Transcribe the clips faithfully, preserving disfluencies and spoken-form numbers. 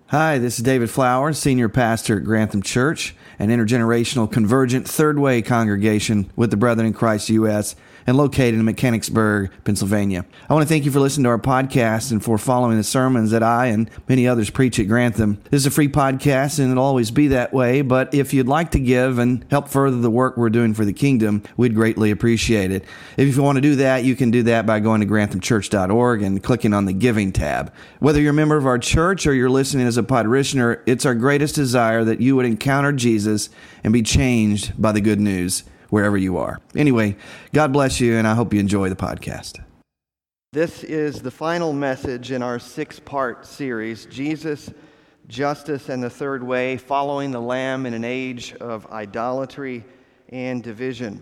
Hi, this is David Flowers, Senior Pastor at Grantham Church, an intergenerational convergent third way congregation with the Brethren in Christ U S and located in Mechanicsburg, Pennsylvania. I want to thank you for listening to our podcast and for following the sermons that I and many others preach at Grantham. This is a free podcast and it'll always be that way, but if you'd like to give and help further the work we're doing for the kingdom, we'd greatly appreciate it. If you want to do that, you can do that by going to grantham church dot org and clicking on the Giving tab. Whether you're a member of our church or you're listening as a parishioner, it's our greatest desire that you would encounter Jesus and be changed by the good news wherever you are. Anyway, God bless you, and I hope you enjoy the podcast. This is the final message in our six-part series, Jesus, Justice, and the Third Way, following the Lamb in an age of idolatry and division.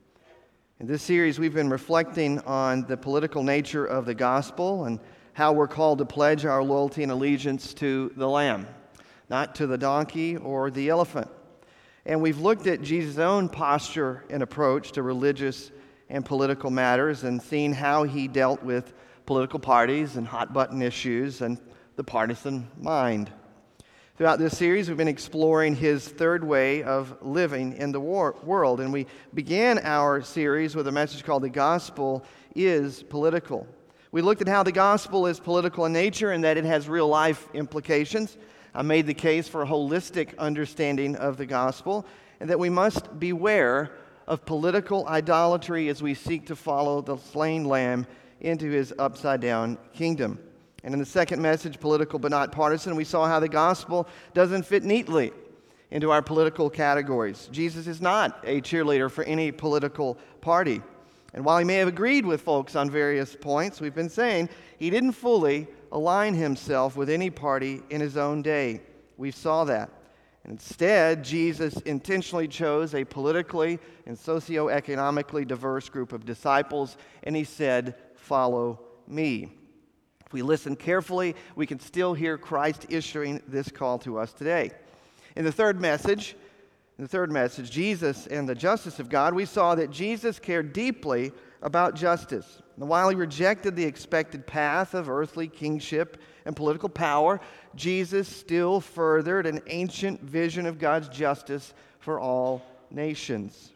In this series, we've been reflecting on the political nature of the gospel and how we're called to pledge our loyalty and allegiance to the Lamb, not to the donkey or the elephant. And we've looked at Jesus' own posture and approach to religious and political matters and seen how he dealt with political parties and hot-button issues and the partisan mind. Throughout this series, we've been exploring his third way of living in the war- world. And we began our series with a message called The Gospel is Political. We looked at how the gospel is political in nature and that it has real-life implications. I made the case for a holistic understanding of the gospel and that we must beware of political idolatry as we seek to follow the slain lamb into his upside-down kingdom. And in the second message, Political but Not Partisan, we saw how the gospel doesn't fit neatly into our political categories. Jesus is not a cheerleader for any political party. And while he may have agreed with folks on various points, we've been saying he didn't fully align himself with any party in his own day. We saw that. And instead, Jesus intentionally chose a politically and socioeconomically diverse group of disciples, and he said, "Follow me." If we listen carefully, we can still hear Christ issuing this call to us today. In the third message, in the third message, Jesus and the justice of God, we saw that Jesus cared deeply about justice. And while he rejected the expected path of earthly kingship and political power, Jesus still furthered an ancient vision of God's justice for all nations.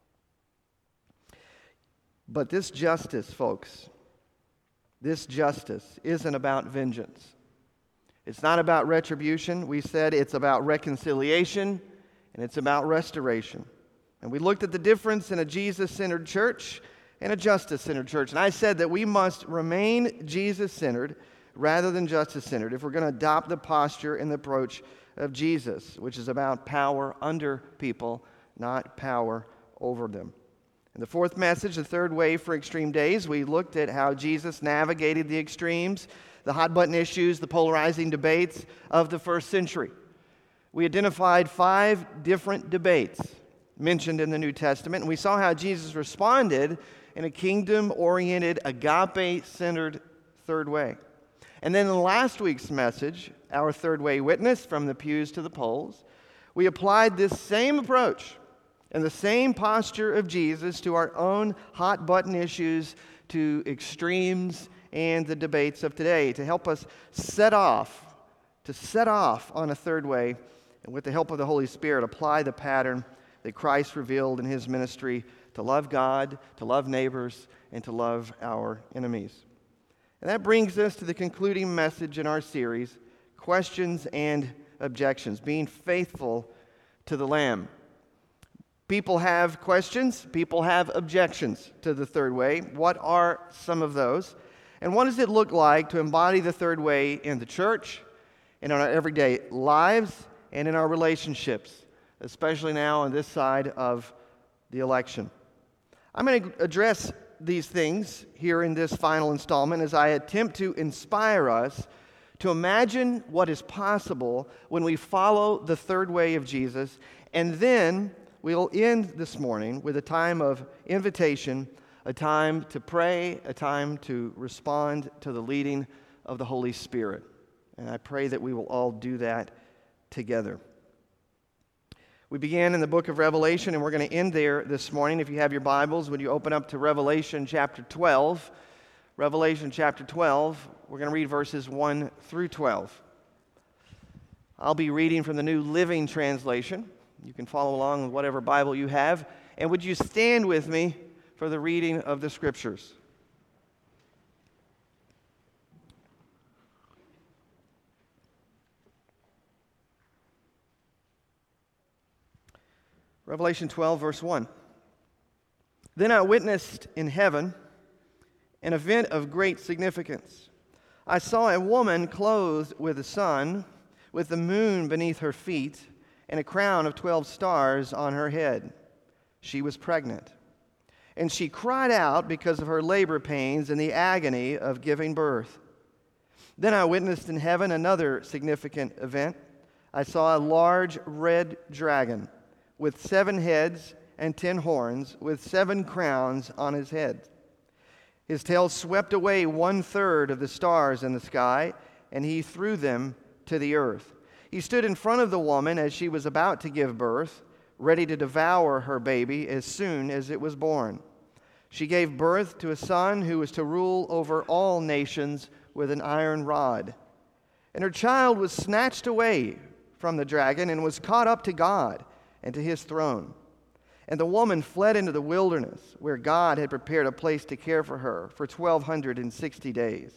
But this justice, folks, this justice isn't about vengeance. It's not about retribution. We said it's about reconciliation and it's about restoration. And we looked at the difference in a Jesus-centered church and a justice-centered church. And I said that we must remain Jesus-centered rather than justice-centered if we're going to adopt the posture and the approach of Jesus, which is about power under people, not power over them. In the fourth message, the third way for extreme days, we looked at how Jesus navigated the extremes, the hot-button issues, the polarizing debates of the first century. We identified five different debates mentioned in the New Testament, and we saw how Jesus responded in a kingdom-oriented, agape-centered third way. And then in last week's message, our third way witness, from the pews to the polls, we applied this same approach and the same posture of Jesus to our own hot-button issues, to extremes and the debates of today, to help us set off, to set off on a third way, and with the help of the Holy Spirit, apply the pattern that Christ revealed in his ministry to love God, to love neighbors, and to love our enemies. And that brings us to the concluding message in our series, Questions and Objections, being faithful to the Lamb. People have questions, people have objections to the third way. What are some of those? And what does it look like to embody the third way in the church, and in our everyday lives, and in our relationships, especially now on this side of the election? I'm going to address these things here in this final installment as I attempt to inspire us to imagine what is possible when we follow the third way of Jesus. And then we'll end this morning with a time of invitation, a time to pray, a time to respond to the leading of the Holy Spirit. And I pray that we will all do that together. We began in the book of Revelation, and we're going to end there this morning. If you have your Bibles, would you open up to Revelation chapter twelve? Revelation chapter twelve, we're going to read verses one through twelve. I'll be reading from the New Living Translation. You can follow along with whatever Bible you have. And would you stand with me for the reading of the Scriptures? Revelation twelve, verse one. Then I witnessed in heaven an event of great significance. I saw a woman clothed with the sun, with the moon beneath her feet, and a crown of twelve stars on her head. She was pregnant, and she cried out because of her labor pains and the agony of giving birth. Then I witnessed in heaven another significant event. I saw a large red dragon with seven heads and ten horns, with seven crowns on his head. His tail swept away one-third of the stars in the sky, and he threw them to the earth. He stood in front of the woman as she was about to give birth, ready to devour her baby as soon as it was born. She gave birth to a son who was to rule over all nations with an iron rod. And her child was snatched away from the dragon and was caught up to God and to his throne. And the woman fled into the wilderness, where God had prepared a place to care for her for twelve sixty days.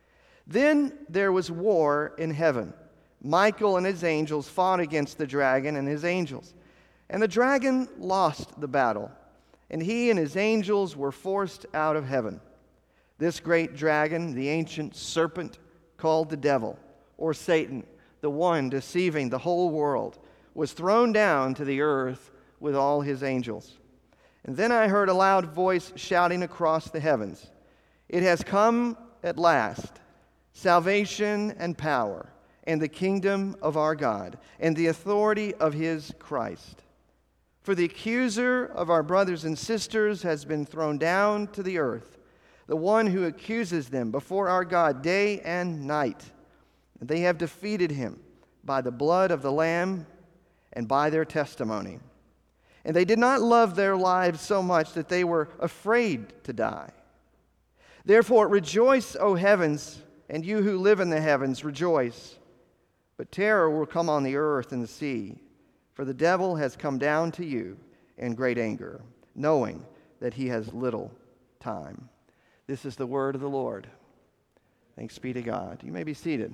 Then there was war in heaven. Michael and his angels fought against the dragon and his angels. And the dragon lost the battle, and he and his angels were forced out of heaven. This great dragon, the ancient serpent called the devil, or Satan, the one deceiving the whole world, was thrown down to the earth with all his angels. And then I heard a loud voice shouting across the heavens, "It has come at last, salvation and power, and the kingdom of our God, and the authority of his Christ. For the accuser of our brothers and sisters has been thrown down to the earth, the one who accuses them before our God day and night. And they have defeated him by the blood of the Lamb and by their testimony. And they did not love their lives so much that they were afraid to die. Therefore rejoice, O heavens, and you who live in the heavens, rejoice. But terror will come on the earth and the sea, for the devil has come down to you in great anger, knowing that he has little time." This is the word of the Lord. Thanks be to God. You may be seated.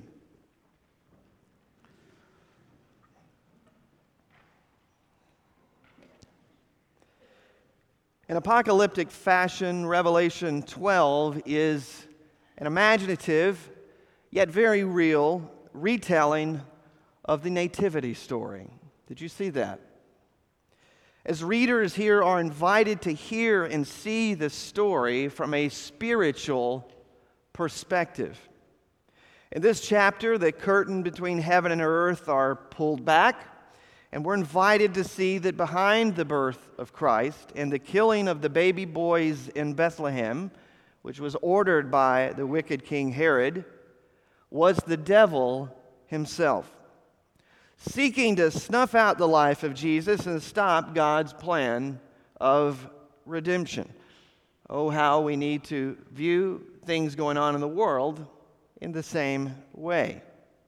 In apocalyptic fashion, Revelation twelve is an imaginative, yet very real, retelling of the nativity story. Did you see that? As readers here are invited to hear and see the story from a spiritual perspective. In this chapter, the curtain between heaven and earth are pulled back, and we're invited to see that behind the birth of Christ and the killing of the baby boys in Bethlehem, which was ordered by the wicked King Herod, was the devil himself, seeking to snuff out the life of Jesus and stop God's plan of redemption. Oh, how we need to view things going on in the world in the same way.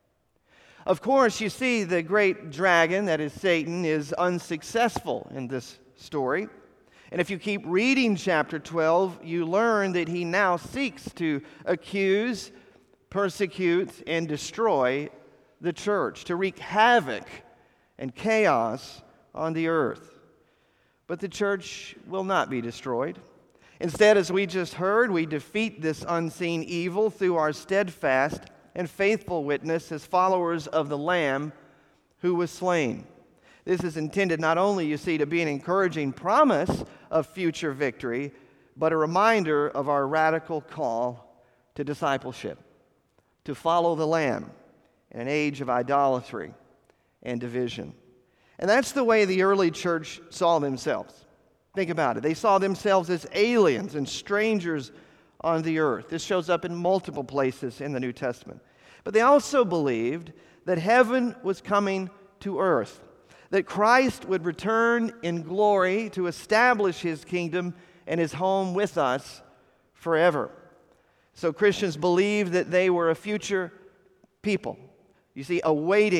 Of course, you see, the great dragon, that is Satan, is unsuccessful in this story. And if you keep reading chapter twelve, you learn that he now seeks to accuse, persecute, and destroy the church, to wreak havoc and chaos on the earth. But the church will not be destroyed. Instead, as we just heard, we defeat this unseen evil through our steadfast and faithful witness as followers of the Lamb who was slain. This is intended not only, you see, to be an encouraging promise of future victory, but a reminder of our radical call to discipleship, to follow the Lamb in an age of idolatry and division. And that's the way the early church saw themselves. Think about it. They saw themselves as aliens and strangers on the earth. This shows up in multiple places in the New Testament. But they also believed that heaven was coming to earth, that Christ would return in glory to establish his kingdom and his home with us forever. So Christians believed that they were a future people, you see, awaiting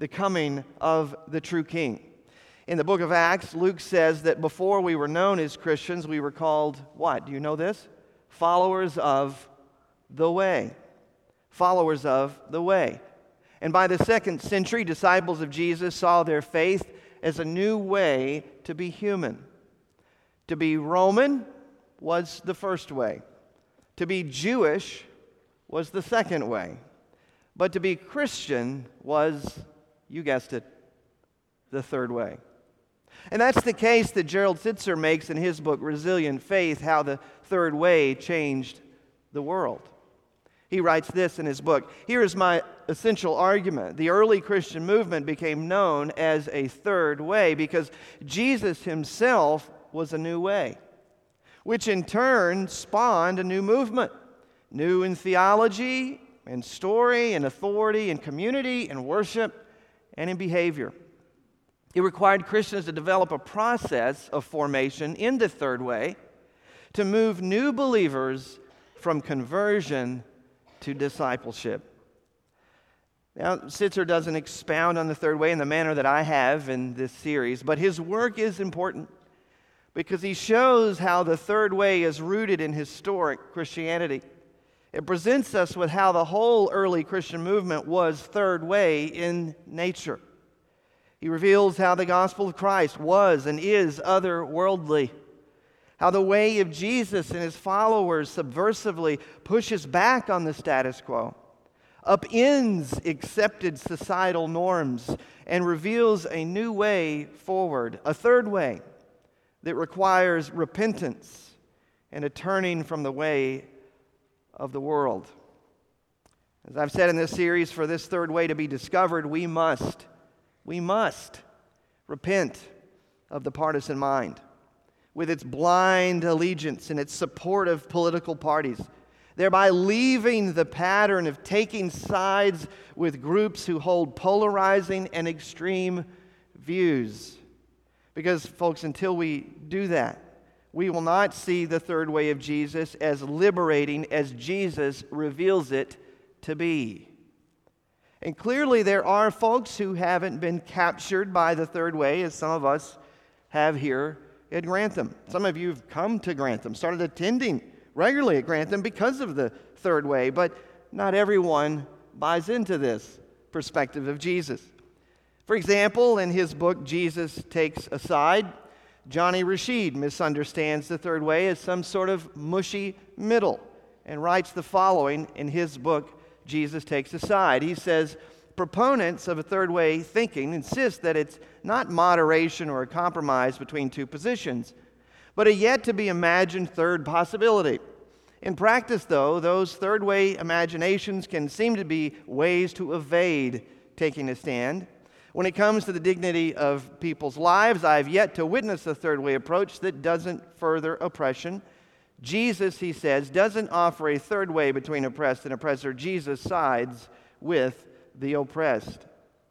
the coming of the true King. In the book of Acts, Luke says that before we were known as Christians, we were called what? Do you know this? Followers of the way. Followers of the way. And by the second century, disciples of Jesus saw their faith as a new way to be human. To be Roman was the first way. To be Jewish was the second way. But to be Christian was, you guessed it, the third way. And that's the case that Gerald Sitzer makes in his book, Resilient Faith, How the Third Way Changed the World. He writes this in his book, "Here is my essential argument. The early Christian movement became known as a third way because Jesus himself was a new way, which in turn spawned a new movement, new in theology and story and authority and community and worship and in behavior. It required Christians to develop a process of formation in the third way to move new believers from conversion to discipleship." Now, Sitzer doesn't expound on the third way in the manner that I have in this series, but his work is important because he shows how the third way is rooted in historic Christianity. It presents us with how the whole early Christian movement was third way in nature. He reveals how the gospel of Christ was and is otherworldly, how the way of Jesus and his followers subversively pushes back on the status quo, upends accepted societal norms, and reveals a new way forward, a third way that requires repentance and a turning from the way of the world. As I've said in this series, for this third way to be discovered, we must, we must repent of the partisan mind, with its blind allegiance and its support of political parties, thereby leaving the pattern of taking sides with groups who hold polarizing and extreme views. Because, folks, until we do that, we will not see the third way of Jesus as liberating as Jesus reveals it to be. And clearly there are folks who haven't been captured by the third way, as some of us have here at Grantham. Some of you have come to Grantham, started attending regularly at Grantham because of the third way, but not everyone buys into this perspective of Jesus. For example, in his book, Jesus Takes a Side, Johnny Rashid misunderstands the third way as some sort of mushy middle and writes the following in his book, Jesus Takes a Side. He says, proponents of a third way thinking insist that it's not moderation or a compromise between two positions, but a yet to be imagined third possibility. In practice, though, those third way imaginations can seem to be ways to evade taking a stand. When it comes to the dignity of people's lives, I've yet to witness a third way approach that doesn't further oppression. Jesus, he says, doesn't offer a third way between oppressed and oppressor. Jesus sides with the oppressed.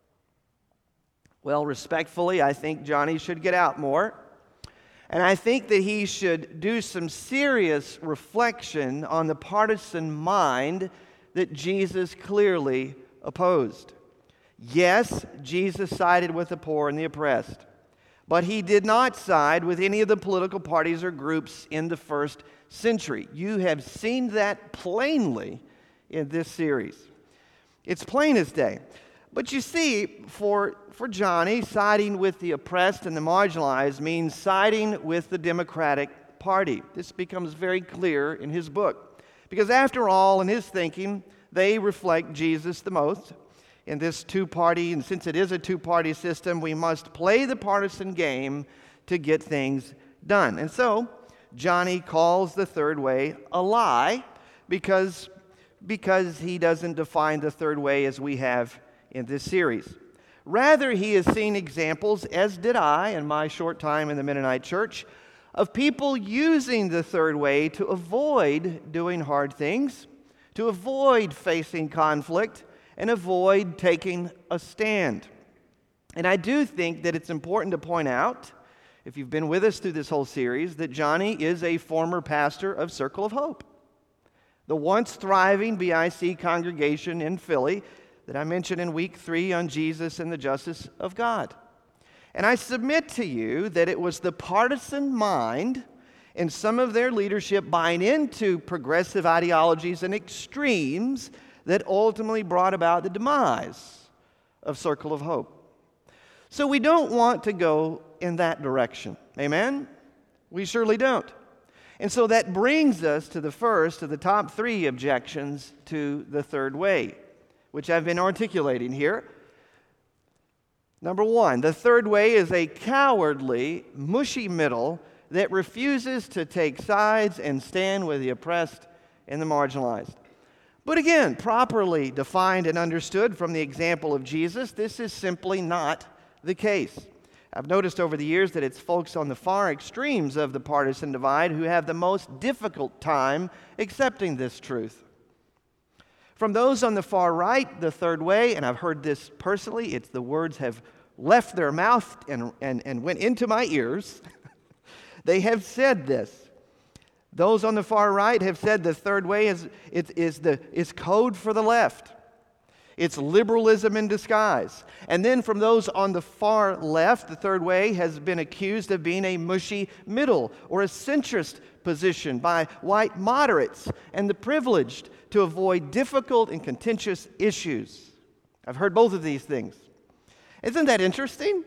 Well, respectfully, I think Johnny should get out more. And I think that he should do some serious reflection on the partisan mind that Jesus clearly opposed. Yes, Jesus sided with the poor and the oppressed, but he did not side with any of the political parties or groups in the first century. You have seen that plainly in this series. It's plain as day. But you see, for, for Johnny, siding with the oppressed and the marginalized means siding with the Democratic Party. This becomes very clear in his book. Because after all, in his thinking, they reflect Jesus the most. In this two-party, and since it is a two-party system, we must play the partisan game to get things done. And so, Johnny calls the third way a lie because, because he doesn't define the third way as we have in this series. Rather, he has seen examples, as did I in my short time in the Mennonite Church, of people using the third way to avoid doing hard things, to avoid facing conflict, and avoid taking a stand. And I do think that it's important to point out, if you've been with us through this whole series, that Johnny is a former pastor of Circle of Hope, the once thriving B I C congregation in Philly that I mentioned in week three on Jesus and the justice of God. And I submit to you that it was the partisan mind and some of their leadership buying into progressive ideologies and extremes that ultimately brought about the demise of Circle of Hope. So we don't want to go in that direction. Amen? We surely don't. And so that brings us to the first of the top three objections to the third way, which I've been articulating here. Number one, the third way is a cowardly, mushy middle that refuses to take sides and stand with the oppressed and the marginalized. But again, properly defined and understood from the example of Jesus, this is simply not the case. I've noticed over the years that it's folks on the far extremes of the partisan divide who have the most difficult time accepting this truth. From those on the far right, the third way, and I've heard this personally, it's the words have left their mouth and, and, and went into my ears. They have said this. Those on the far right have said the third way is, is, is, the, is code for the left. It's liberalism in disguise. And then from those on the far left, the third way has been accused of being a mushy middle or a centrist position by white moderates and the privileged to avoid difficult and contentious issues. I've heard both of these things. Isn't that interesting?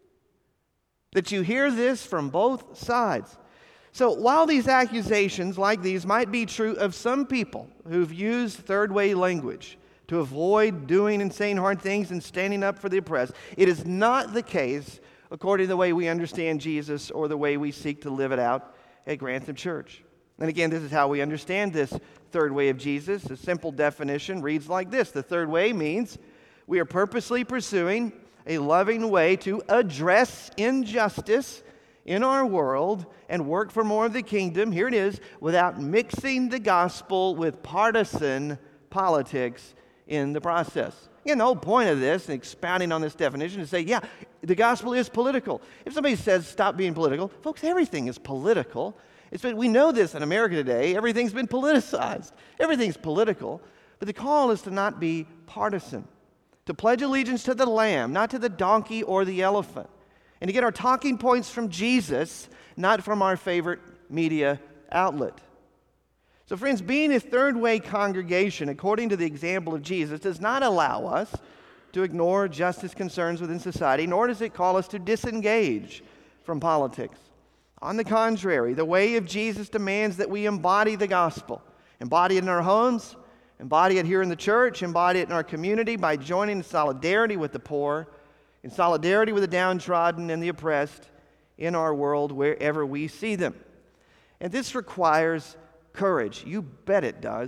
That you hear this from both sides. So while these accusations like these might be true of some people who've used third way language to avoid doing and saying hard things and standing up for the oppressed, it is not the case according to the way we understand Jesus or the way we seek to live it out at Grantham Church. And again, this is how we understand this third way of Jesus. A simple definition reads like this. The third way means we are purposely pursuing a loving way to address injustice in our world and work for more of the kingdom, here it is, without mixing the gospel with partisan politics in the process. Again, the whole point of this, and expounding on this definition, is to say, yeah, the gospel is political. If somebody says stop being political, folks, everything is political. It's been, we know this in America today. Everything's been politicized. Everything's political. But the call is to not be partisan, to pledge allegiance to the Lamb, not to the donkey or the elephant, and to get our talking points from Jesus, not from our favorite media outlet. So friends, being a third-way congregation, according to the example of Jesus, does not allow us to ignore justice concerns within society, nor does it call us to disengage from politics. On the contrary, the way of Jesus demands that we embody the gospel, embody it in our homes, embody it here in the church, embody it in our community by joining in solidarity with the poor, in solidarity with the downtrodden and the oppressed in our world wherever we see them. And this requires courage. You bet it does.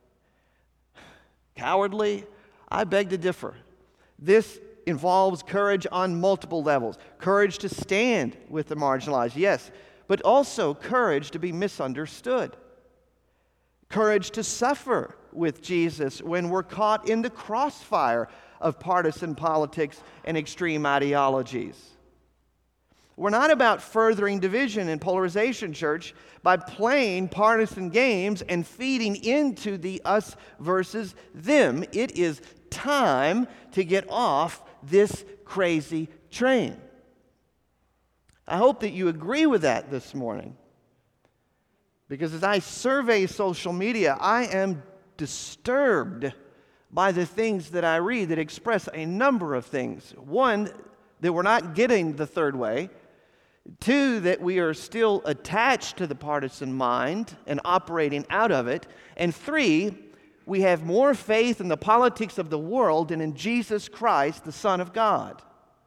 Cowardly? I beg to differ. This involves courage on multiple levels. Courage to stand with the marginalized, yes, but also courage to be misunderstood. Courage to suffer with Jesus when we're caught in the crossfire of partisan politics and extreme ideologies. We're not about furthering division and polarization, church, by playing partisan games and feeding into the us versus them. It is time to get off this crazy train. I hope that you agree with that this morning. Because as I survey social media, I am disturbed by the things that I read that express a number of things. One, that we're not getting the third way. Two, that we are still attached to the partisan mind and operating out of it. And three, we have more faith in the politics of the world than in Jesus Christ, the Son of God.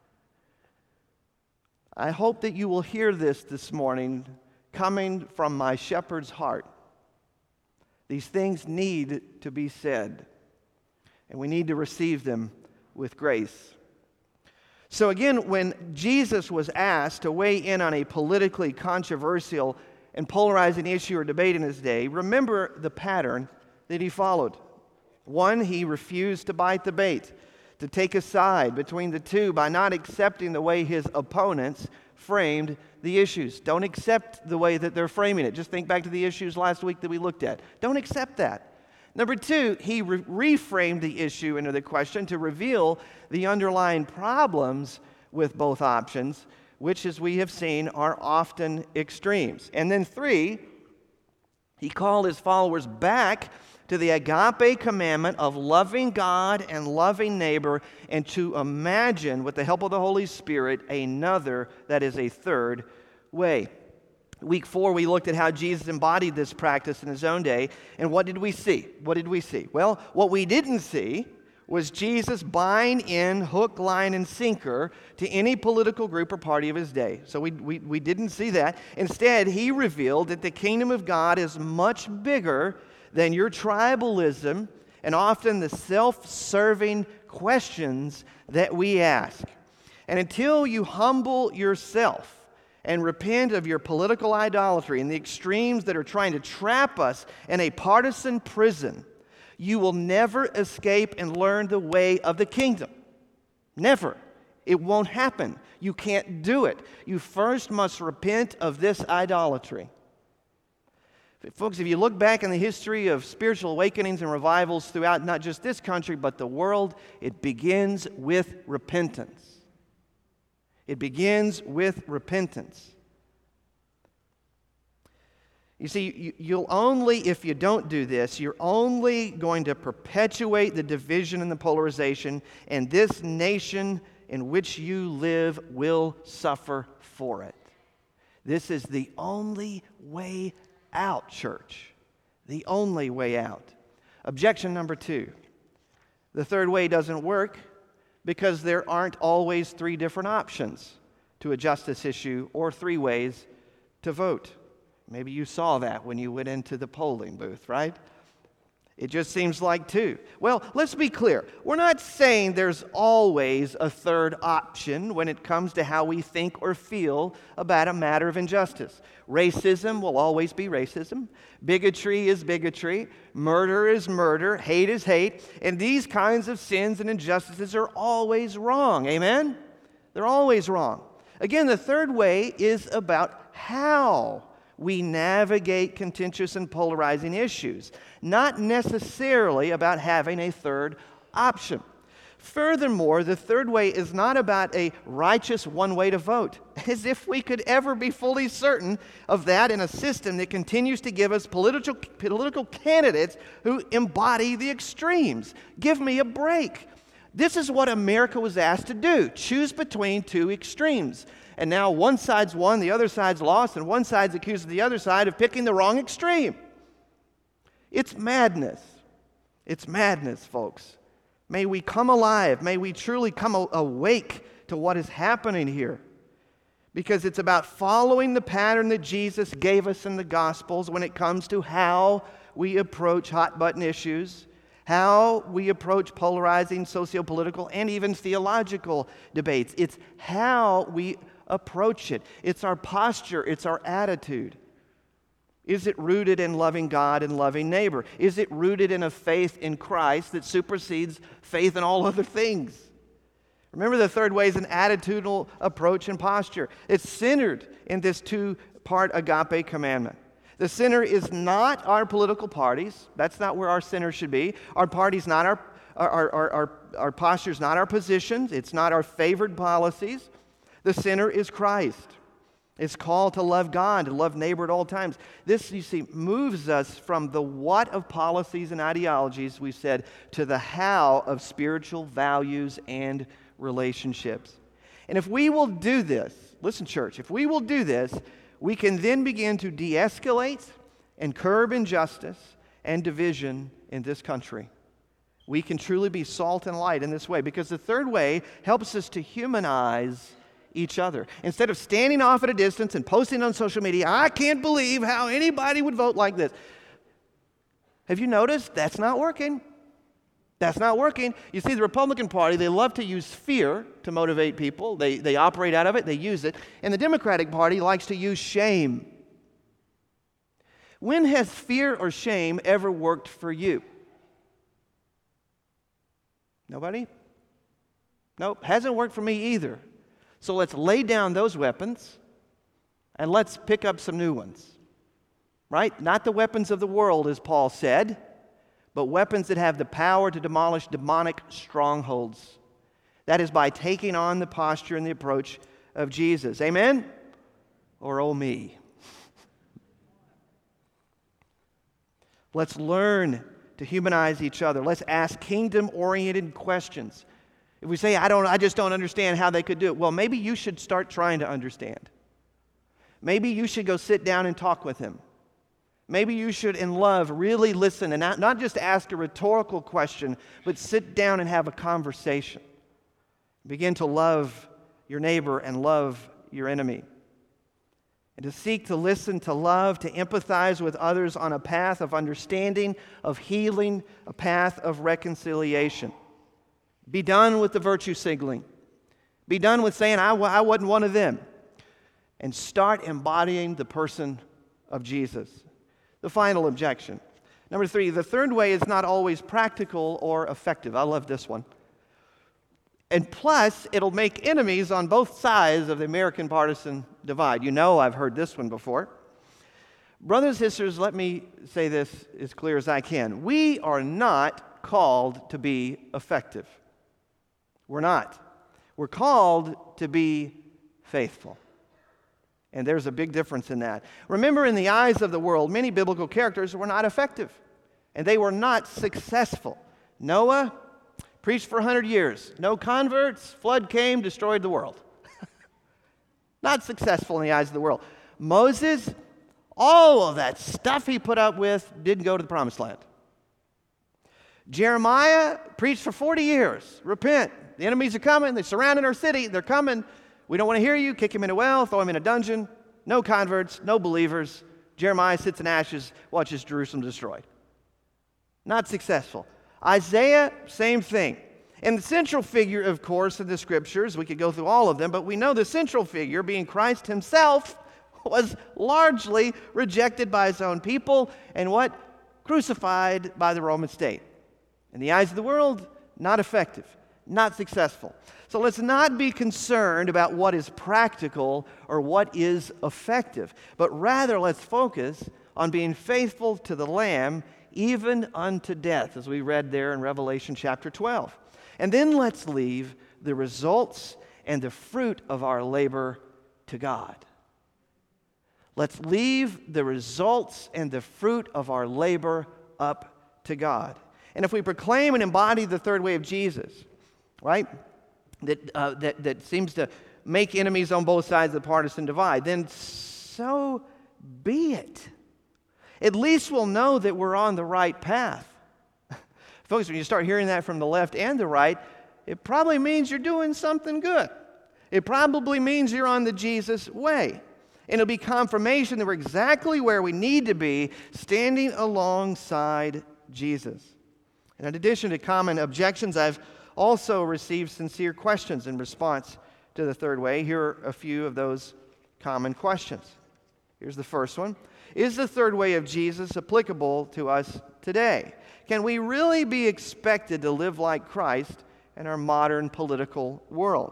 I hope that you will hear this this morning coming from my shepherd's heart. These things need to be said, and we need to receive them with grace. So again, when Jesus was asked to weigh in on a politically controversial and polarizing issue or debate in his day, remember the pattern that he followed. One, he refused to bite the bait, to take a side between the two by not accepting the way his opponents framed the issues. Don't accept the way that they're framing it. Just think back to the issues last week that we looked at. Don't accept that. Number two, he re- reframed the issue into the question to reveal the underlying problems with both options, which, as we have seen, are often extremes. And then three, he called his followers back to the agape commandment of loving God and loving neighbor, and to imagine, with the help of the Holy Spirit, another that is a third way. Week four, we looked at how Jesus embodied this practice in his own day, and what did we see? What did we see? Well, what we didn't see was Jesus buying in hook, line, and sinker to any political group or party of his day. So we, we, we didn't see that. Instead, he revealed that the kingdom of God is much bigger than your tribalism and often the self-serving questions that we ask. And until you humble yourself and repent of your political idolatry and the extremes that are trying to trap us in a partisan prison, you will never escape and learn the way of the kingdom. Never. It won't happen. You can't do it. You first must repent of this idolatry. Folks, if you look back in the history of spiritual awakenings and revivals throughout not just this country but the world, it begins with repentance. It begins with repentance. You see, you'll only, if you don't do this, you're only going to perpetuate the division and the polarization, and this nation in which you live will suffer for it. This is the only way out, church. The only way out. Objection number two. The third way doesn't work because there aren't always three different options to adjust this issue or three ways to vote. Maybe you saw that when you went into the polling booth, right? It just seems like two. Well, let's be clear. We're not saying there's always a third option when it comes to how we think or feel about a matter of injustice. Racism will always be racism. Bigotry is bigotry. Murder is murder. Hate is hate. And these kinds of sins and injustices are always wrong. Amen? They're always wrong. Again, the third way is about how we navigate contentious and polarizing issues, not necessarily about having a third option. Furthermore, the third way is not about a righteous one way to vote, as if we could ever be fully certain of that in a system that continues to give us political, political candidates who embody the extremes. Give me a break. This is what America was asked to do, choose between two extremes. And now one side's won, the other side's lost, and one side's accusing the other side of picking the wrong extreme. It's madness. It's madness, folks. May we come alive. May we truly come awake to what is happening here. Because it's about following the pattern that Jesus gave us in the Gospels when it comes to how we approach hot-button issues, how we approach polarizing socio-political and even theological debates. It's how we approach it. It's our posture. It's our attitude. Is it rooted in loving God and loving neighbor? Is it rooted in a faith in Christ that supersedes faith in all other things? Remember, the third way is an attitudinal approach and posture. It's centered in this two-part agape commandment. The center is not our political parties. That's not where our center should be. Our party's not our, our, our, our, our posture's not our positions. It's not our favored policies. The center is Christ. It's called to love God, to love neighbor at all times. This, you see, moves us from the what of policies and ideologies, we said, to the how of spiritual values and relationships. And if we will do this, listen, church, if we will do this, we can then begin to de-escalate and curb injustice and division in this country. We can truly be salt and light in this way, because the third way helps us to humanize each other. Instead of standing off at a distance and posting on social media, I can't believe how anybody would vote like this. Have you noticed? That's not working. That's not working. You see, the Republican Party, they love to use fear to motivate people. They, they operate out of it. They use it. And the Democratic Party likes to use shame. When has fear or shame ever worked for you? Nobody? Nope. Hasn't worked for me either. So let's lay down those weapons and let's pick up some new ones. Right? Not the weapons of the world, as Paul said, but weapons that have the power to demolish demonic strongholds. That is by taking on the posture and the approach of Jesus. Amen? Or oh me. Let's learn to humanize each other. Let's ask kingdom-oriented questions. If we say, I don't, I just don't understand how they could do it, well, maybe you should start trying to understand. Maybe you should go sit down and talk with him. Maybe you should, in love, really listen and not, not just ask a rhetorical question, but sit down and have a conversation. Begin to love your neighbor and love your enemy. And to seek to listen, to love, to empathize with others on a path of understanding, of healing, a path of reconciliation. Be done with the virtue signaling. Be done with saying, I, I wasn't one of them. And start embodying the person of Jesus. The final objection. Number three, the third way is not always practical or effective. I love this one. And plus, it'll make enemies on both sides of the American partisan divide. You know I've heard this one before. Brothers and sisters, let me say this as clear as I can. We are not called to be effective. We're not. We're called to be faithful. And there's a big difference in that. Remember, in the eyes of the world, many biblical characters were not effective. And they were not successful. Noah preached for one hundred years. No converts. Flood came, destroyed the world. Not successful in the eyes of the world. Moses, all of that stuff he put up with didn't go to the promised land. Jeremiah preached for forty years. Repent. The enemies are coming. They're surrounding our city. They're coming. We don't want to hear you. Kick him in a well. Throw him in a dungeon. No converts. No believers. Jeremiah sits in ashes, watches Jerusalem destroyed. Not successful. Isaiah, same thing. And the central figure, of course, in the Scriptures, we could go through all of them, but we know the central figure, being Christ himself, was largely rejected by his own people and what? Crucified by the Roman state. In the eyes of the world, not effective, not successful. So let's not be concerned about what is practical or what is effective, but rather let's focus on being faithful to the Lamb even unto death, as we read there in Revelation chapter twelve. And then let's leave the results and the fruit of our labor to God. Let's leave the results and the fruit of our labor up to God. And if we proclaim and embody the third way of Jesus, right, that, uh, that, that seems to make enemies on both sides of the partisan divide, then so be it. At least we'll know that we're on the right path. Folks, when you start hearing that from the left and the right, it probably means you're doing something good. It probably means you're on the Jesus way. And it'll be confirmation that we're exactly where we need to be, standing alongside Jesus. And in addition to common objections, I've also received sincere questions in response to the third way. Here are a few of those common questions. Here's the first one. Is the third way of Jesus applicable to us today? Can we really be expected to live like Christ in our modern political world?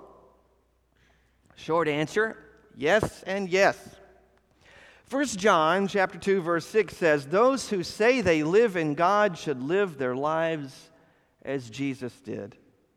Short answer, yes and yes. First John chapter two, verse six says, those who say they live in God should live their lives as Jesus did.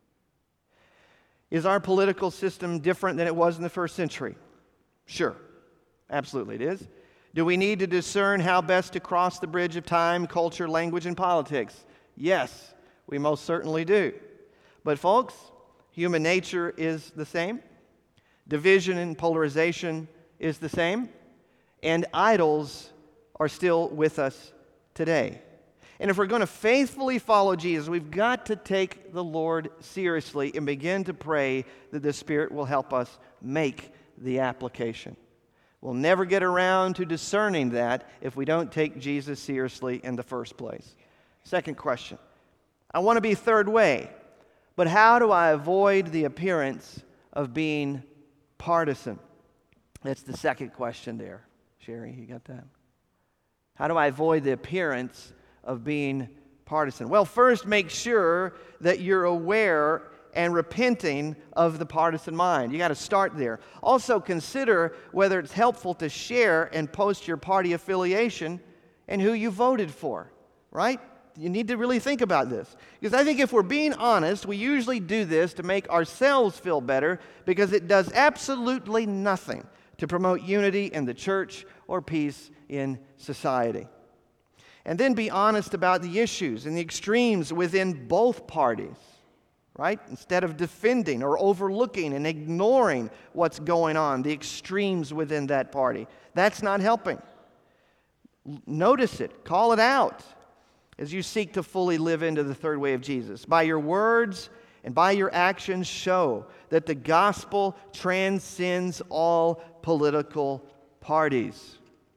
Is our political system different than it was in the first century? Sure, absolutely it is. Do we need to discern how best to cross the bridge of time, culture, language, and politics? Yes, we most certainly do. But folks, human nature is the same. Division and polarization is the same. And idols are still with us today. And if we're going to faithfully follow Jesus, we've got to take the Lord seriously and begin to pray that the Spirit will help us make the application. We'll never get around to discerning that if we don't take Jesus seriously in the first place. Second question. I want to be third way, but how do I avoid the appearance of being partisan? That's the second question there. Sherry, you got that? How do I avoid the appearance of being partisan? Well, first, make sure that you're aware and repenting of the partisan mind. You got to start there. Also, consider whether it's helpful to share and post your party affiliation and who you voted for, right? You need to really think about this. Because I think if we're being honest, we usually do this to make ourselves feel better because it does absolutely nothing to promote unity in the church or peace in society. And then be honest about the issues and the extremes within both parties, right? Instead of defending or overlooking and ignoring what's going on, the extremes within that party. That's not helping. Notice it, call it out as you seek to fully live into the third way of Jesus. By your words and by your actions, show that the gospel transcends all political parties.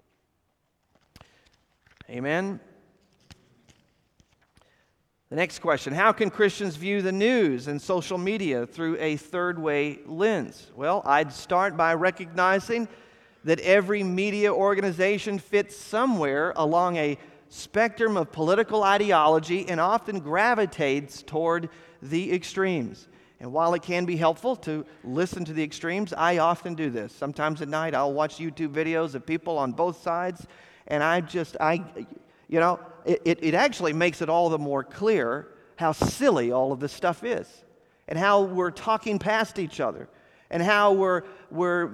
Amen. The next question, how can Christians view the news and social media through a third way lens? Well, I'd start by recognizing that every media organization fits somewhere along a spectrum of political ideology and often gravitates toward the extremes. And while it can be helpful to listen to the extremes, I often do this. Sometimes at night I'll watch YouTube videos of people on both sides, and I just, I, you know, it, it actually makes it all the more clear how silly all of this stuff is, and how we're talking past each other, and how we're, we're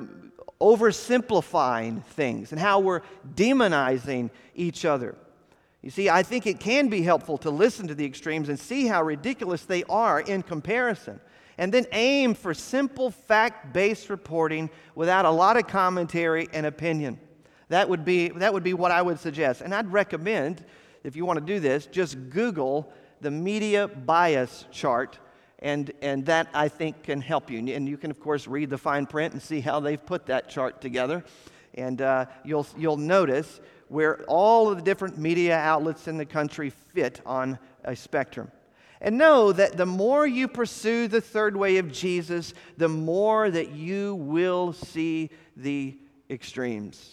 oversimplifying things, and how we're demonizing each other. You see, I think it can be helpful to listen to the extremes and see how ridiculous they are in comparison, and then aim for simple fact-based reporting without a lot of commentary and opinion. That would be, that would be what I would suggest. And I'd recommend, if you want to do this, just Google the media bias chart, and, and that, I think, can help you. And you can, of course, read the fine print and see how they've put that chart together. And uh, you'll, you'll notice where all of the different media outlets in the country fit on a spectrum. And know that the more you pursue the third way of Jesus, the more that you will see the extremes.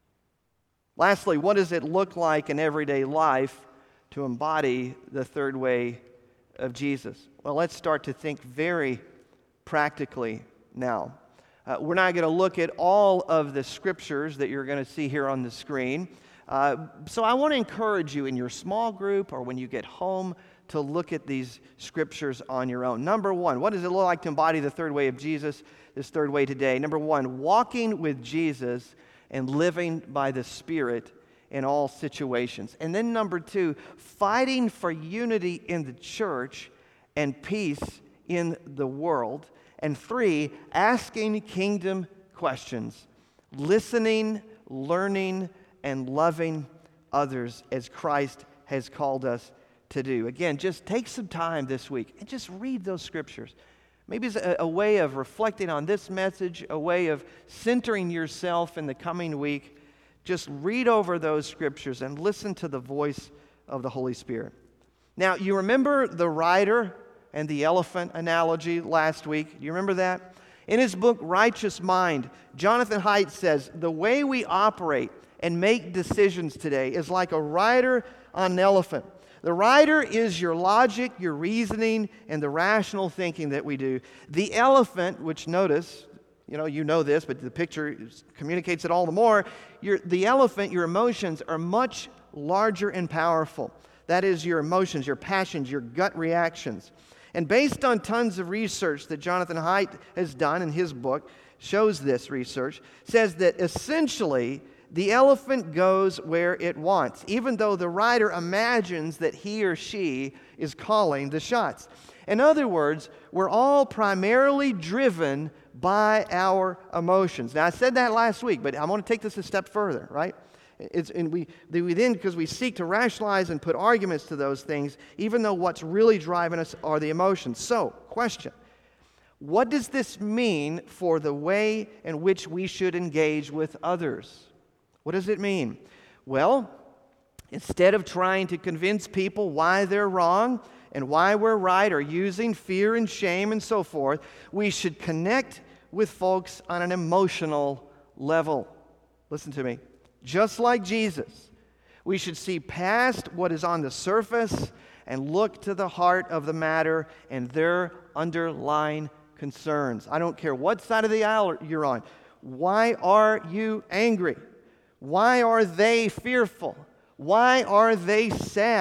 Lastly, what does it look like in everyday life to embody the third way of Jesus? Well, let's start to think very practically now. Uh, we're not going to look at all of the scriptures that you're going to see here on the screen. Uh, so I want to encourage you in your small group or when you get home to look at these scriptures on your own. Number one, what does it look like to embody the third way of Jesus, this third way today? Number one, walking with Jesus and living by the Spirit in all situations. And then number two, fighting for unity in the church and peace in the world. And three, asking kingdom questions, listening, learning, and loving others as Christ has called us to do. Again, just take some time this week and just read those scriptures. Maybe it's a, a way of reflecting on this message, a way of centering yourself in the coming week. Just read over those scriptures and listen to the voice of the Holy Spirit. Now, you remember the rider and the elephant analogy last week? Do you remember that? In his book, Righteous Mind, Jonathan Haidt says, the way we operate and make decisions today is like a rider on an elephant. The rider is your logic, your reasoning, and the rational thinking that we do. The elephant, which notice, you know, you know this, but the picture communicates it all the more. Your, the elephant, your emotions, are much larger and powerful. That is your emotions, your passions, your gut reactions. And based on tons of research that Jonathan Haidt has done in his book, shows this research, says that essentially the elephant goes where it wants, even though the rider imagines that he or she is calling the shots. In other words, we're all primarily driven by our emotions. Now, I said that last week, but I want to take this a step further, right? It's, and we, we then, because we seek to rationalize and put arguments to those things, even though what's really driving us are the emotions. So, question. What does this mean for the way in which we should engage with others? What does it mean? Well, instead of trying to convince people why they're wrong and why we're right, or using fear and shame and so forth, we should connect with folks on an emotional level. Listen to me. Just like Jesus, we should see past what is on the surface and look to the heart of the matter and their underlying concerns. I don't care what side of the aisle you're on. Why are you angry? Why are they fearful? Why are they sad?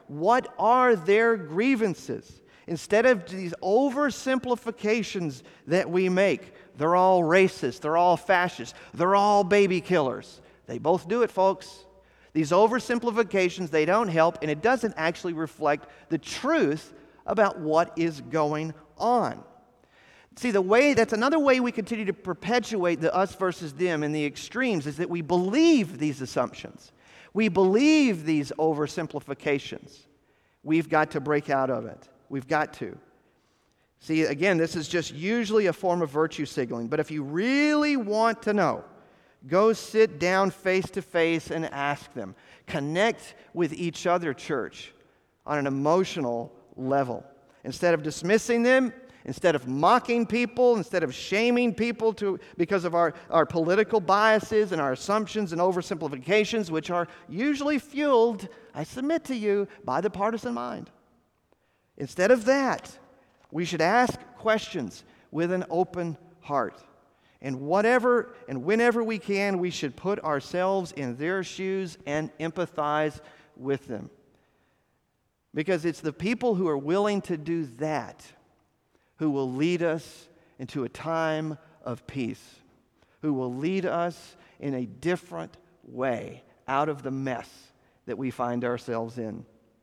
what are their grievances. Instead of these oversimplifications that we make, they're all racist, they're all fascist, they're all baby killers. They both do it, folks. These oversimplifications, they don't help, and it doesn't actually reflect the truth about what is going on. See, the way, that's another way we continue to perpetuate the us versus them in the extremes, is that we believe these assumptions. We believe these oversimplifications. We've got to break out of it. We've got to. See, again, this is just usually a form of virtue signaling. But if you really want to know, go sit down face to face and ask them. Connect with each other, church, on an emotional level. Instead of dismissing them, instead of mocking people, instead of shaming people to, because of our, our political biases and our assumptions and oversimplifications, which are usually fueled, I submit to you, by the partisan mind. Instead of that, we should ask questions with an open heart. And whatever and whenever we can, we should put ourselves in their shoes and empathize with them. Because it's the people who are willing to do that who will lead us into a time of peace, who will lead us in a different way out of the mess that we find ourselves in.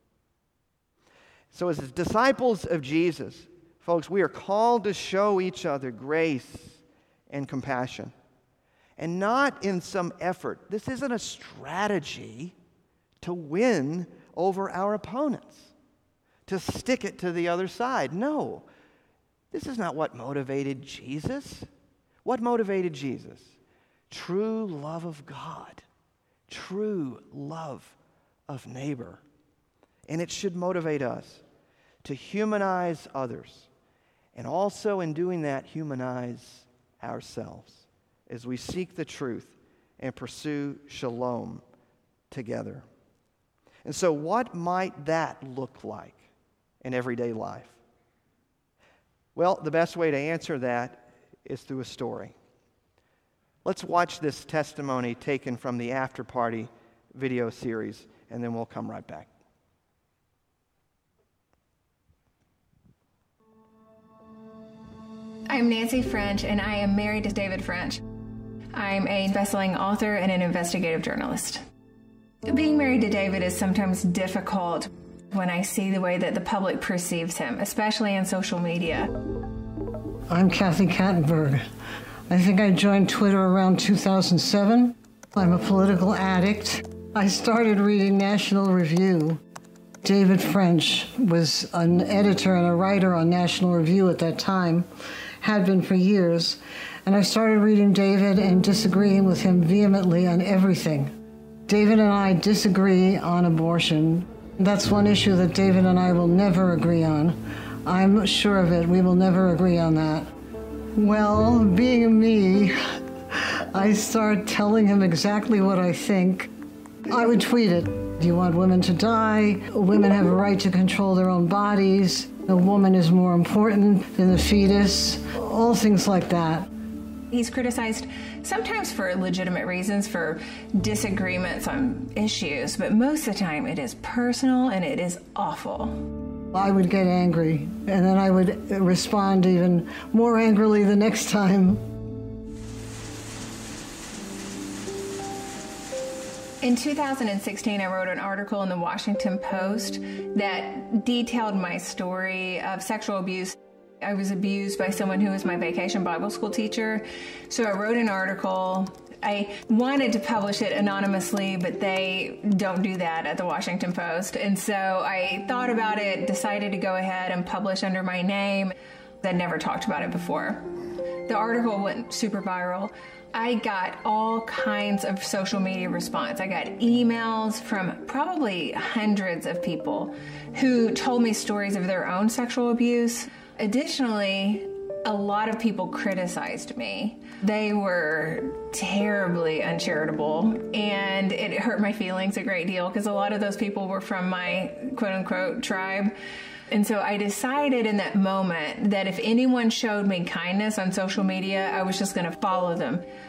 So as disciples of Jesus, folks, we are called to show each other grace and compassion. And not in some effort. This isn't a strategy to win over our opponents, to stick it to the other side. No, this is not what motivated Jesus. What motivated Jesus? True love of God, true love of neighbor. And it should motivate us to humanize others, and also in doing that, humanize ourselves as we seek the truth and pursue shalom together. And so what might that look like in everyday life? Well, the best way to answer that is through a story. Let's watch this testimony taken from the After Party video series, and then we'll come right back. I'm Nancy French, and I am married to David French. I'm a best-selling author and an investigative journalist. Being married to David is sometimes difficult when I see the way that the public perceives him, especially on social media. I'm Kathy Kattenberg. I think I joined Twitter around two thousand seven. I'm a political addict. I started reading National Review. David French was an editor and a writer on National Review at that time, had been for years, and I started reading David and disagreeing with him vehemently on everything. David and I disagree on abortion. That's one issue that David and I will never agree on. I'm sure of it. We will never agree on that. Well, being me, I start telling him exactly what I think. I would tweet it. Do you want women to die? Women have a right to control their own bodies. A woman is more important than the fetus. All things like that. He's criticized sometimes for legitimate reasons, for disagreements on issues, but most of the time it is personal and it is awful. I would get angry, and then I would respond even more angrily the next time. In two thousand sixteen, I wrote an article in the Washington Post that detailed my story of sexual abuse. I was abused by someone who was my vacation Bible school teacher. So I wrote an article. I wanted to publish it anonymously, but they don't do that at the Washington Post. And so I thought about it, decided to go ahead and publish under my name. I'd never talked about it before. The article went super viral. I got all kinds of social media response. I got emails from probably hundreds of people who told me stories of their own sexual abuse. Additionally, a lot of people criticized me. They were terribly uncharitable, and it hurt my feelings a great deal because a lot of those people were from my quote-unquote tribe. And so I decided in that moment that if anyone showed me kindness on social media, I was just going to follow them.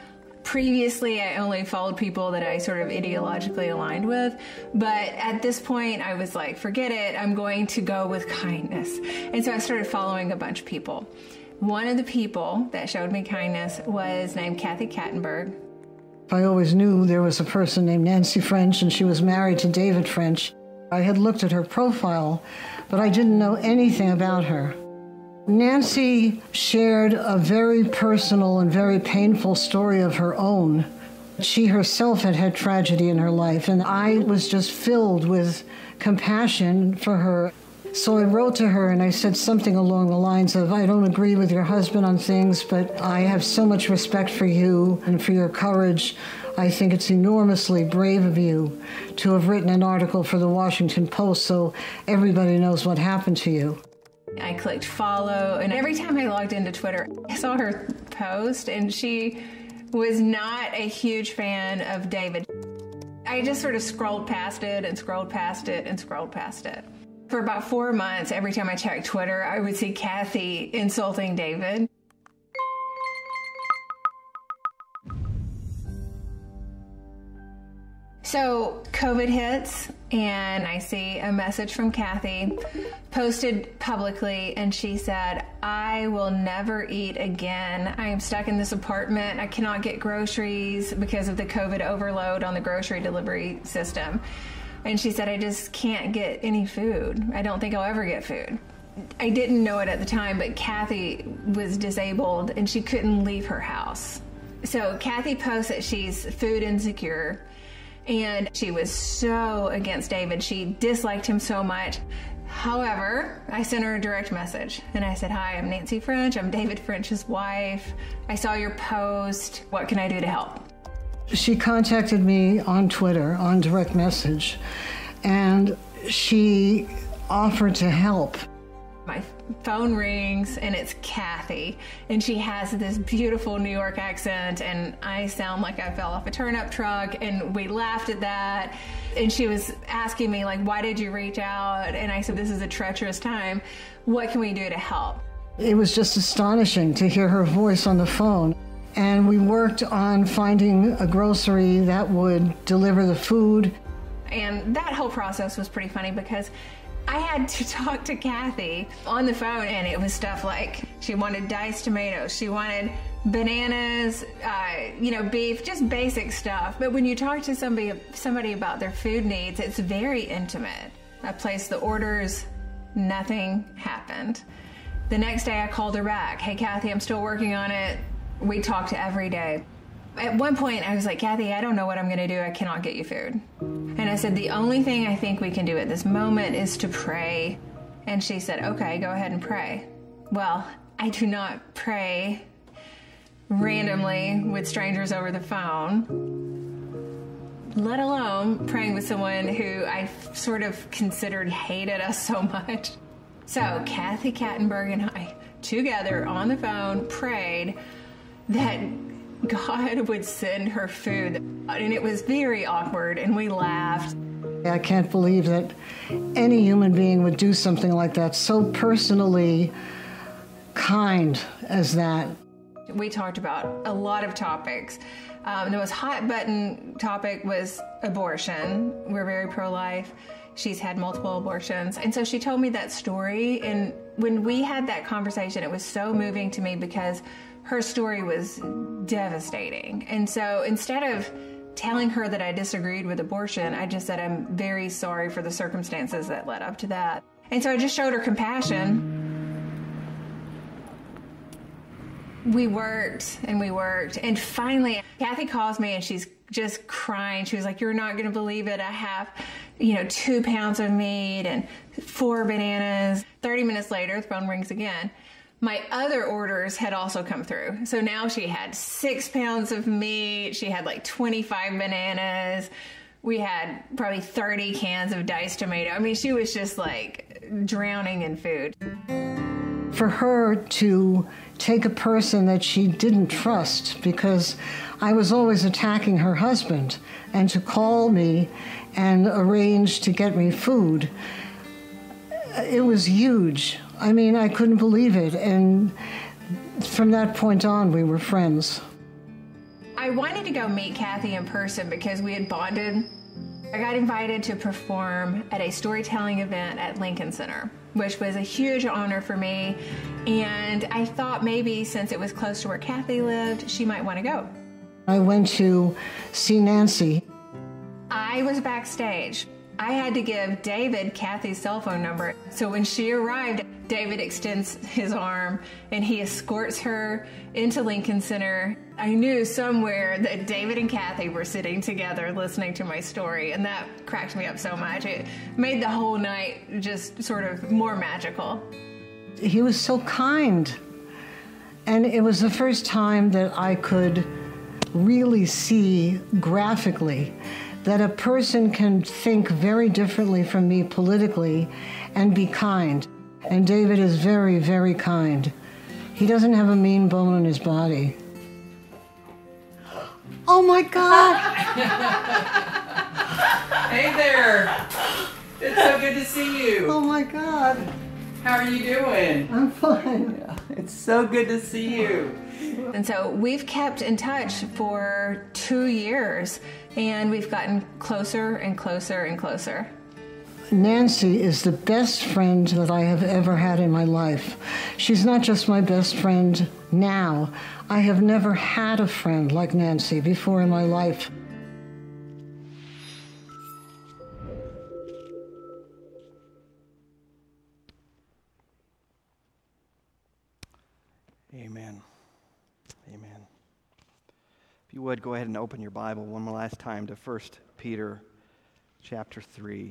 Previously, I only followed people that I sort of ideologically aligned with, but at this point, I was like, forget it, I'm going to go with kindness. And so I started following a bunch of people. One of the people that showed me kindness was named Kathy Kattenberg. I always knew there was a person named Nancy French, and she was married to David French. I had looked at her profile, but I didn't know anything about her. Nancy shared a very personal and very painful story of her own. She herself had had tragedy in her life, and I was just filled with compassion for her. So I wrote to her and I said something along the lines of, I don't agree with your husband on things, but I have so much respect for you and for your courage. I think it's enormously brave of you to have written an article for the Washington Post so everybody knows what happened to you. I clicked follow, and every time I logged into Twitter, I saw her post, and she was not a huge fan of David. I just sort of scrolled past it and scrolled past it and scrolled past it. For about four months, every time I checked Twitter, I would see Kathy insulting David. So COVID hits, and I see a message from Kathy posted publicly, and she said, I will never eat again. I am stuck in this apartment. I cannot get groceries because of the COVID overload on the grocery delivery system. And she said, I just can't get any food. I don't think I'll ever get food. I didn't know it at the time, but Kathy was disabled and she couldn't leave her house. So Kathy posts that she's food insecure, and she was so against David. She disliked him so much. However, I sent her a direct message and I said, hi, I'm Nancy French. I'm David French's wife. I saw your post. What can I do to help? She contacted me on Twitter, on direct message, and she offered to help. My phone rings and it's Kathy, and she has this beautiful New York accent, and I sound like I fell off a turnip truck, and we laughed at that. And she was asking me, like, why did you reach out? And I said, this is a treacherous time. What can we do to help? It was just astonishing to hear her voice on the phone. And we worked on finding a grocery that would deliver the food. And that whole process was pretty funny because I had to talk to Kathy on the phone, and it was stuff like she wanted diced tomatoes, she wanted bananas, uh, you know, beef, just basic stuff. But when you talk to somebody somebody about their food needs, it's very intimate. I placed the orders, nothing happened. The next day I called her back. Hey, Kathy, I'm still working on it. We talked every day. At one point, I was like, Kathy, I don't know what I'm going to do. I cannot get you food. And I said, the only thing I think we can do at this moment is to pray. And she said, okay, go ahead and pray. Well, I do not pray randomly with strangers over the phone, let alone praying with someone who I sort of considered hated us so much. So Kathy Kattenberg and I, together on the phone, prayed that God would send her food. And it was very awkward, and we laughed. I can't believe that any human being would do something like that, so personally kind as that. We talked about a lot of topics. Um, the most hot button topic was abortion. We're very pro-life. She's had multiple abortions. And so she told me that story. And when we had that conversation, it was so moving to me because her story was devastating. And so instead of telling her that I disagreed with abortion, I just said, I'm very sorry for the circumstances that led up to that. And so I just showed her compassion. We worked and we worked. And finally, Kathy calls me and she's just crying. She was like, you're not going to believe it. I have, you know, two pounds of meat and four bananas. thirty minutes later, the phone rings again. My other orders had also come through. So now she had six pounds of meat. She had like twenty-five bananas. We had probably thirty cans of diced tomato. I mean, she was just like drowning in food. For her to take a person that she didn't trust, because I was always attacking her husband, and to call me and arrange to get me food, it was huge. I mean, I couldn't believe it. And from that point on, we were friends. I I wanted to go meet Kathy in person because we had bonded. I got invited to perform at a storytelling event at Lincoln Center, which was a huge honor for me. And I thought maybe since it was close to where Kathy lived, she might want to go. I went to see Nancy. I was backstage. I had to give David Kathy's cell phone number. So when she arrived, David extends his arm and he escorts her into Lincoln Center. I knew somewhere that David and Kathy were sitting together listening to my story, and that cracked me up so much. It made the whole night just sort of more magical. He was so kind. And it was the first time that I could really see graphically that a person can think very differently from me politically and be kind. And David is very, very kind. He doesn't have a mean bone in his body. Oh my God! Hey there! It's so good to see you. Oh my God! How are you doing? I'm fine. Yeah, it's so good to see you. And so we've kept in touch for two years, and we've gotten closer and closer and closer. Nancy is the best friend that I have ever had in my life. She's not just my best friend now. I have never had a friend like Nancy before in my life. Amen. Amen. If you would, go ahead and open your Bible one more last time to First Peter chapter three.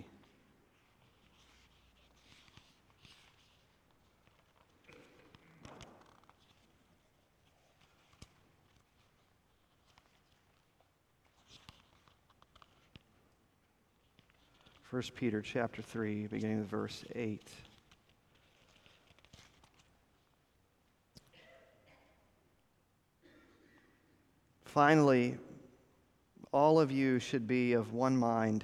First Peter chapter three, beginning with verse eight. Finally, all of you should be of one mind.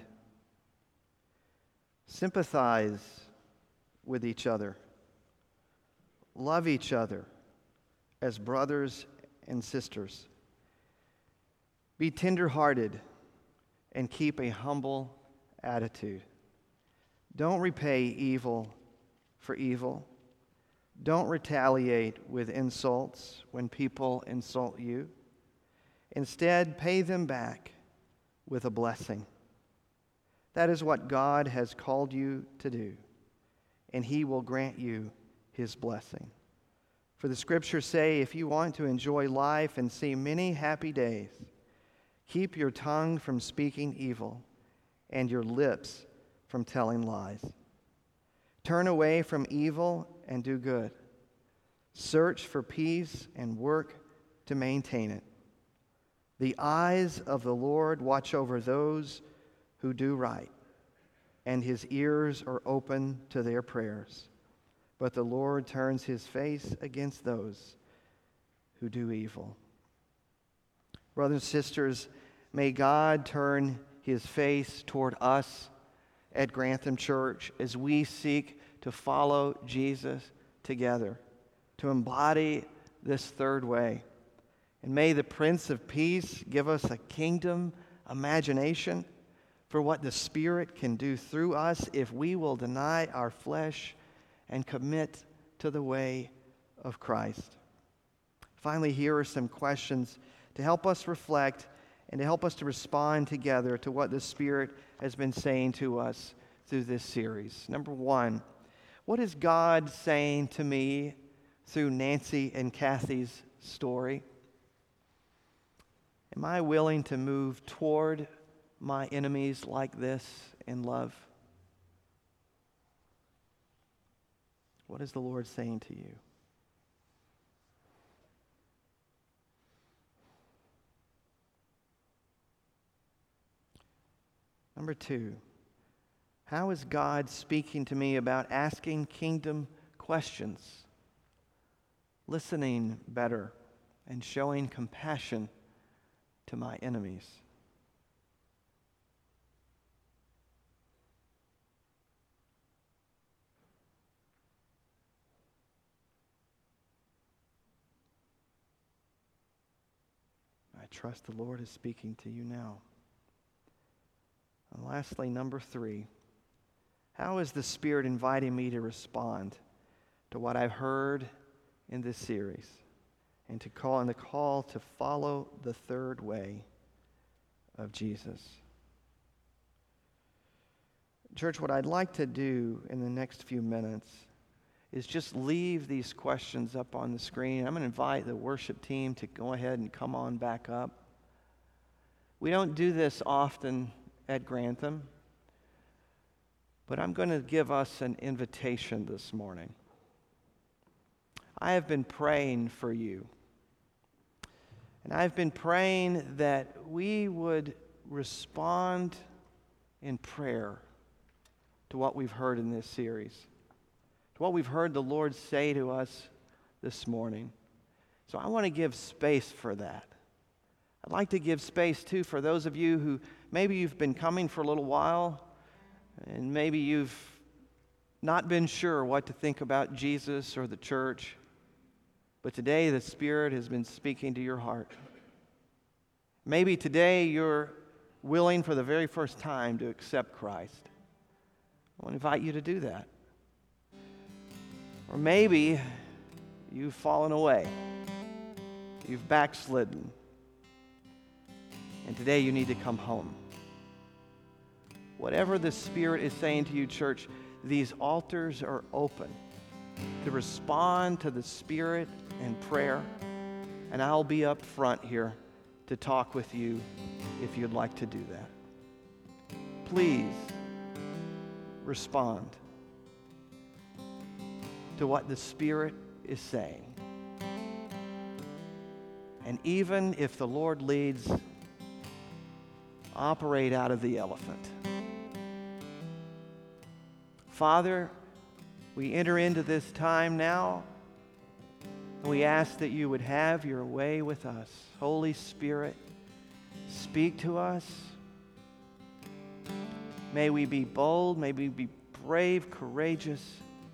Sympathize with each other. Love each other as brothers and sisters. Be tender-hearted and keep a humble attitude. Don't repay evil for evil. Don't retaliate with insults when people insult you. Instead, pay them back with a blessing. That is what God has called you to do, and He will grant you His blessing. For the Scriptures say, if you want to enjoy life and see many happy days, keep your tongue from speaking evil and your lips from telling lies. Turn away from evil and do good. Search for peace and work to maintain it. The eyes of the Lord watch over those who do right, and His ears are open to their prayers. But the Lord turns His face against those who do evil. Brothers and sisters, may God turn His face toward us at Grantham Church as we seek to follow Jesus together, to embody this third way. And may the Prince of Peace give us a kingdom imagination for what the Spirit can do through us if we will deny our flesh and commit to the way of Christ. Finally, here are some questions to help us reflect and to help us to respond together to what the Spirit has been saying to us through this series. Number one, what is God saying to me through Nancy and Kathy's story? Am I willing to move toward my enemies like this in love? What is the Lord saying to you? Number two, how is God speaking to me about asking kingdom questions, listening better, and showing compassion to my enemies? My trust the Lord is speaking to you now. And lastly, number three, how is the Spirit inviting me to respond to what I've heard in this series and to call and the call to follow the third way of Jesus? Church, what I'd like to do in the next few minutes is just leave these questions up on the screen. I'm going to invite the worship team to go ahead and come on back up. We don't do this often at Grantham, but I'm going to give us an invitation this morning. I have been praying for you, and I've been praying that we would respond in prayer to what we've heard in this series, to what we've heard the Lord say to us this morning. So I want to give space for that. I'd like to give space, too, for those of you who maybe you've been coming for a little while, and maybe you've not been sure what to think about Jesus or the church, but today the Spirit has been speaking to your heart. Maybe today you're willing for the very first time to accept Christ. I want to invite you to do that. Or maybe you've fallen away. You've backslidden. And today you need to come home. Whatever the Spirit is saying to you, church, these altars are open to respond to the Spirit in prayer. And I'll be up front here to talk with you if you'd like to do that. Please respond to what the Spirit is saying. And even if the Lord leads, operate out of the elephant. Father, we enter into this time now, and we ask that you would have your way with us. Holy Spirit, speak to us. May we be bold, may we be brave, courageous,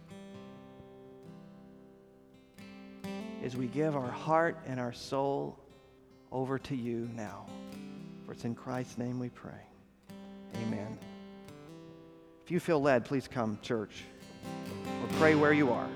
as we give our heart and our soul over to you now. For it's in Christ's name we pray. Amen. If you feel led, please come, church, or pray where you are.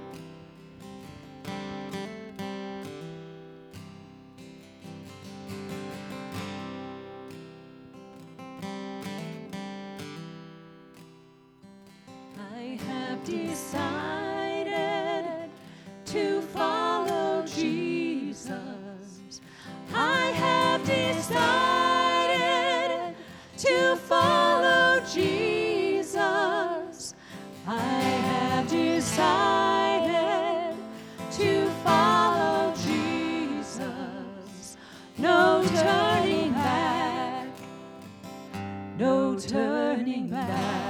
I have decided to follow Jesus. I have decided to follow Jesus. I have decided to follow Jesus. No turning back. No turning back.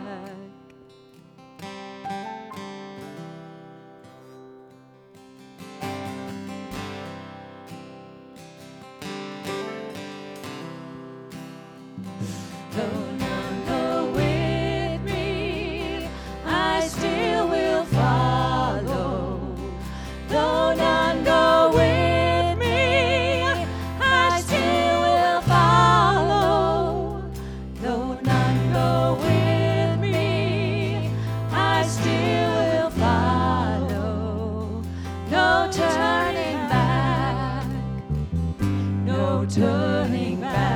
Though none go with me, I still will follow. Though none go with me, I still will follow. Though none go with me, I still will follow. No turning back, no turning back.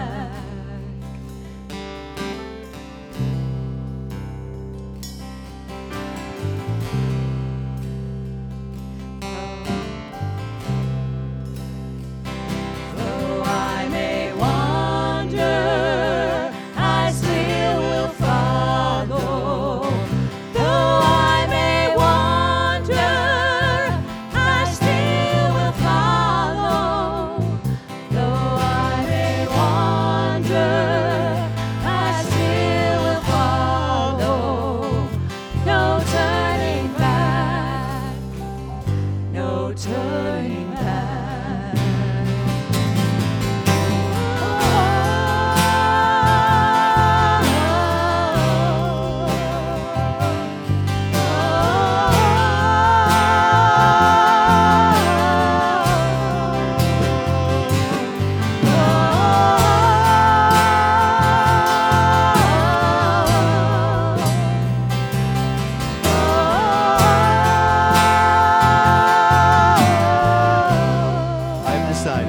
Though I may wander, I still will follow. Though I may wander, I still will follow. Though I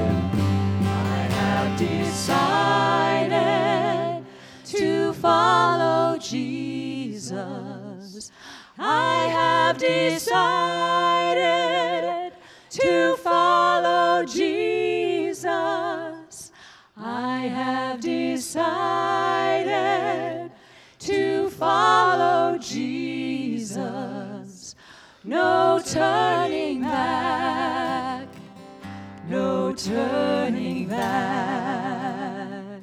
I have decided to follow Jesus. I have decided to follow Jesus. I have decided to follow Jesus. No turning back, no turning back.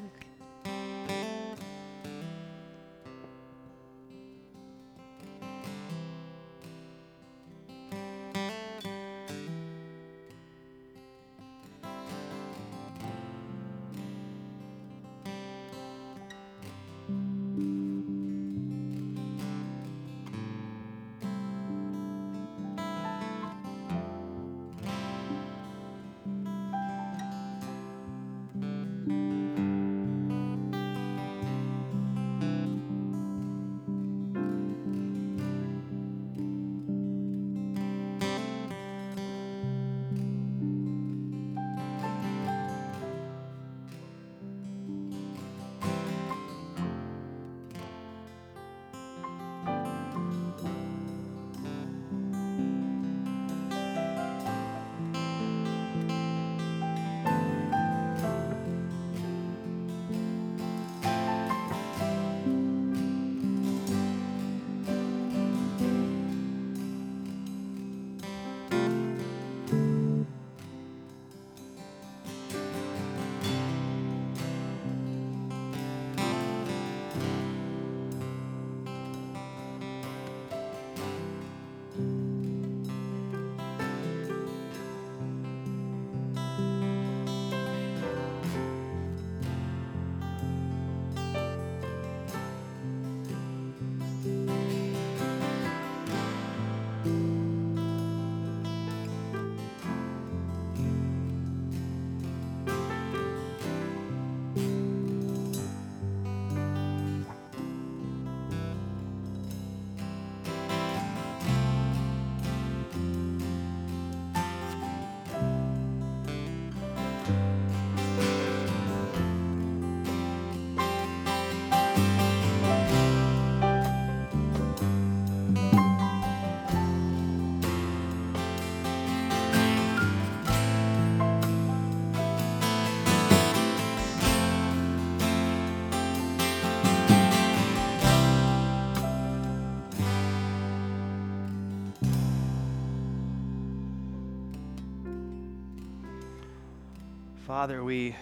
Father, we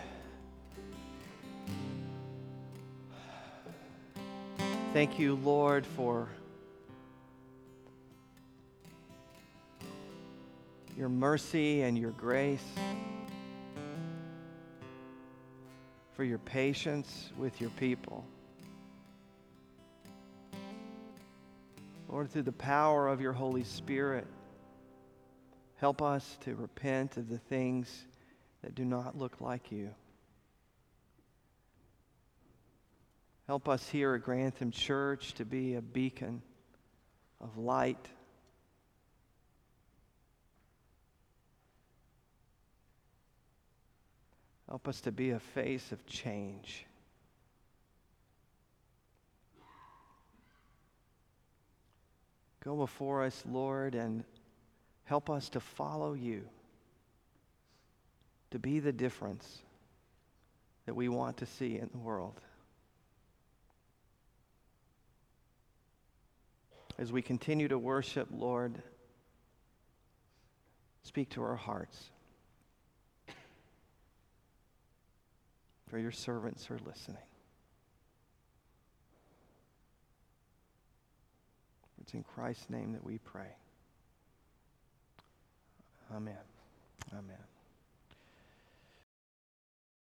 thank you, Lord, for your mercy and your grace, for your patience with your people. Lord, through the power of your Holy Spirit, help us to repent of the things that do not look like you. Help us here at Grantham Church to be a beacon of light. Help us to be a face of change. Go before us, Lord, and help us to follow you, to be the difference that we want to see in the world. As we continue to worship, Lord, speak to our hearts. For your servants are listening. It's in Christ's name that we pray. Amen. Amen.